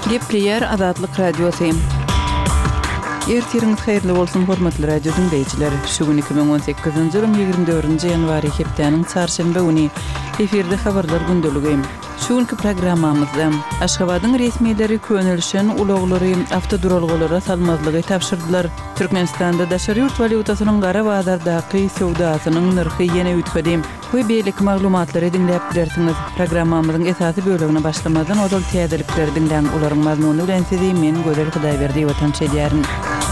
Gepleyer Azatlyk Radiosu. Ertiriniz hayırlı bolsun hormatly radio dinleyijiler. Şu gün 2018-nji ýylyň 24-nji ýanwary hepdeniň çarşamba güni eferde habarlar gündöligi. Şu günkü programmamyzda Aşgabatyň resmiýetleri könülşen uloglary awtoduralgylara salmazlygy tapşyrdylar. Türkmenistanda daşary ýurt valyutasynyň gara bazardaky sowdasynyň narhy ýene ütgedi. Bu beýlik maglumatlary dinläp bilersiňiz. Programmamyzyň esasy bölümine başlamadan odal täzelikleri dinläň. Olaryň mazmuny bilen sizi men Gözel Hudaýberdi watan şeýdärin.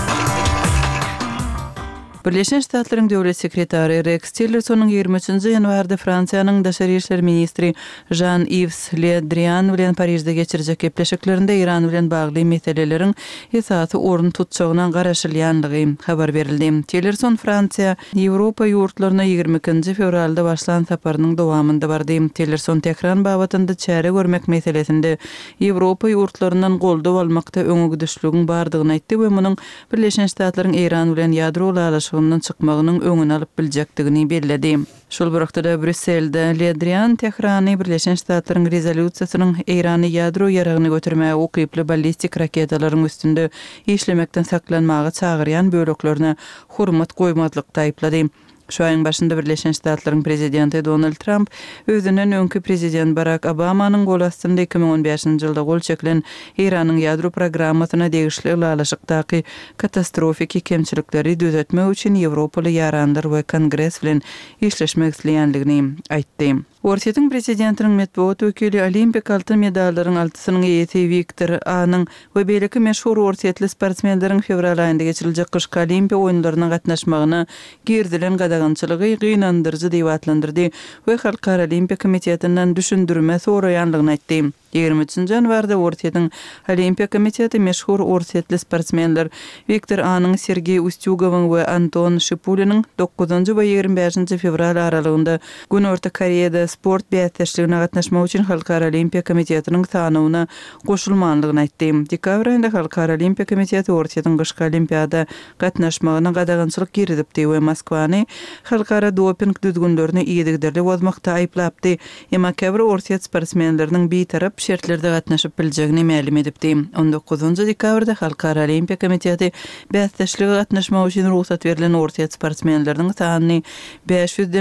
Birleşen Ştatlaryň döwlet sekretary Rex Tillerson 23-nji ýanwarda Fransiýanyň daşary işler ministri Jean-Yves Le Drian bilen Parisde geçirjek gepleşiklerinde Iran bilen bagly meseleleriň esasy orun tutjagyndan garaşylýanlygy habar berildi. Tillerson Fransiýa, Ýewropa ýurtlaryna 22-nji fevralda başlan saparynyň dowamynda bardy. Tillerson Tehran babatynda çäre görmek meselesinde Ýewropa ýurtlaryndan goldaw almakda öňe gidişligiň bardygyny aýtdy we munyň Birleşen Ştatlaryň Iran bilen ýadro ulaşygynyň çykmagynyň öňüni alyp biljekdigini bellädi. Şol wagtda Brüsselde Le Drian Tehrany Birleşen Ştatlaryň rezolýusiýasynyň Irany ýadro ýaragyny götürmäge ukyply ballistik raketalaryň üstünde işlemekden saklanmagy çagyrýan böleklerine hurmat goýmadlykda aýplady. Şu ayın başında Birleşen Ştatlaryň prezidenti Donald Trump özünden öňkü prezident Barack Obamanyň gol astynda 2015-nji ýylda gol çekilen Iranyň ýadro programmasyna degişli ulaşykdaky katastrofik kemçilikleri düzeltmek üçin Ýewropaly ýaranlar we Kongress bilen işleşmek isleýänligini aýtdy. Orsiýetiň prezidentiniň medeniýet wekili olimpik altyn medallaryň altysynyň eýesi Viktor Anyň we beýleki meşhur orsiýetli sportsmenleriň fevral aýynda geçiriljek kışky olimpiýa oýunlaryna gatnaşmagyny girdilen gadagançylygy gynandyrjy diýip atlandyrdy we Halkara Olimpiýa Komitetinden düşündirme soraýanlygyny aýtdy. 23-nji ýanwarda orsiýetiň Olimpiýa Komiteti meşhur orsiýetli sportsmenler Viktor Anyň, Sergey Ustyugowyň we Anton Shipulynyň 9-njy we 25-nji fevral aralygynda Günörtü Koreýada sport bäýatçylygyna gatnaşmak üçin Halkara Olimpiýa Komitetining tanawyna goşulmanlygyny aýtdy. Dekabr aýynda Halkara Olimpiýa Komiteti orsiýetiň kışky olimpiýada gatnaşmagyna gadagançylyk girdipdi we Moskwany halkara doping düzgünlerini iýedigderli bozmakda aýplapdy. Emma käbir orsiýet sportsmenleriniň beýtarap şertlerde gatnaşyp biljegini ma'lum edipdi. 19-njy dekabrda Halkara Olimpiýa Komiteti bäýatçylyga gatnaşmak üçin ruhsat berilen orsiýet sportsmenleriniň sanyny 500-den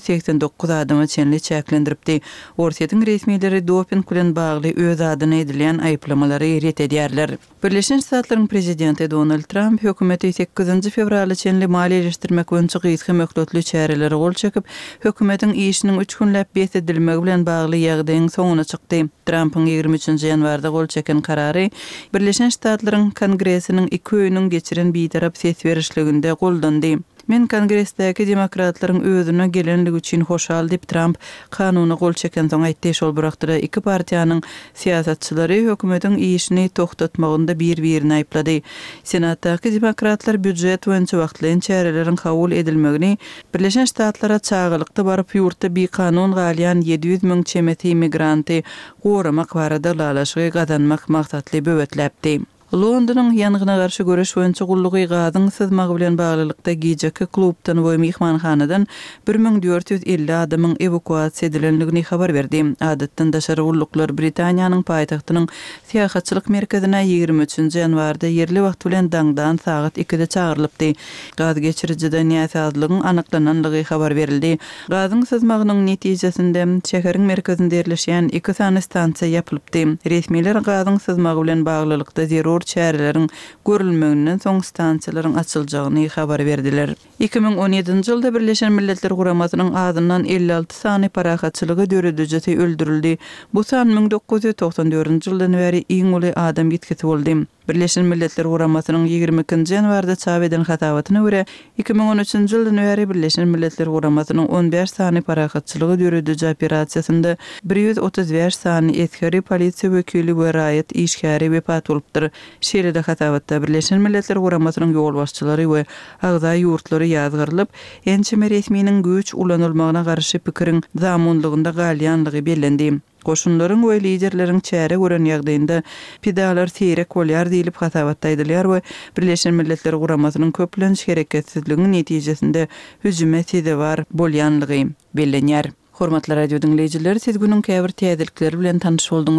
389 adama çenli çäklendiripdi. Orsiýetiň resmiýetleri doping bilen bagly öz adyna edilen aýplamalary ret edýärler. Birleşen Ştatlaryň prezidenti Donald Trump hökümeti 8-nji fevralda çenli maliýeleşdirmek boýunça gysga möhletli çäreleri gol çekip, hökümetiň işiniň 3 günläp beýdilmegi bilen bagly ýagdaýyň soňuna çykdy. Trump'ın 23-nji ýanwarda gol çeken karary Birleşen Ştatlaryň Kongressiniň 2 öýüniň geçiren beýtarap ses berişliginde goldandy. Men Kongressdäki demokratlaryň özüne gelenligi üçin hoşal diýip Trump kanuny gol çeken soň aýtdy. Şol wagtda iki partiýanyň siýasatçylary hökümetiň işini toktatmagynda bir-birini aýplady. Senatdaky demokratlar büdjet boýunça wagtlyň çäreleriň kabul edilmegini, Birleşen Ştatlara çağılykda baryp ýurtda bir kanun galýan 700 000 çemeti immigranty goramak barada lalaşygy gazanmak maksatly böwetläpdi. Londonyň ýangyna garşy göreş boýunça gullugy gazyň sızmagy bilen baglylykda gijeki klubdan we mehmanhanadan 1450 adamyň evakuasiýa edilenligini habar berdi. Adatdan daşary gulluklar Britaniýanyň paýtagtynyň syýahatçylyk merkezine 23-nji ýanwarda ýerli wagt bilen daňdan saat 2-de çağırlypdy. Gaz geçirjide näsazlygyň anyklananlygy habar berildi. Gazyň sızmagynyň netijesinde şäheriň merkezinde ýerleşýän 2 sany stansiýa ýapylypdy. Resmiýetler gazyň sızmagy bilen baglylykda zerur çärelerin görülmeginden soň stansiýalaryň açyljagyny habar berdiler. 2017-nji ýylda Birleşen Milletler Guramasynyň adyndan 56 sany parahatçylygy döredijeti öldürildi. Bu san 1994-nji ýyldan beri iň uly adam gitkisi boldy. Birleşen Milletler Guramasynyň 22-nji ýanwarda çap eden hatawatyna görä 2013-nji ýyldan beri Birleşen Milletler Guramasynyň 15 sany parahatçylygy dörediji operasiýasynda 135 sany eskeri polisiýa wekili we raýat işgäri wepat bolupdyr. Şeýle-de hatawatda Birleşen Milletler Guramasynyň ýol başçylary we agza ýurtlary ýazgyrylyp, ençime resmiýiniň güç ulanylmagyna garşy pikiriň zamanlygynda galýanlygy bellendi. Koşunlaryň we liderleriň çäre gören ýagdaýynda pedalar seýrek bolýar diýilip hatawatdaýdylar we Birleşen Milletler Guramasynyň köplenç hereketsizliginiň netijesinde hüjüme sebäp bolýanlygy bellenýär. Hormatly radio dinleyijiler, siz günüň käbir täzelikleri bilen tanyş boldunuz.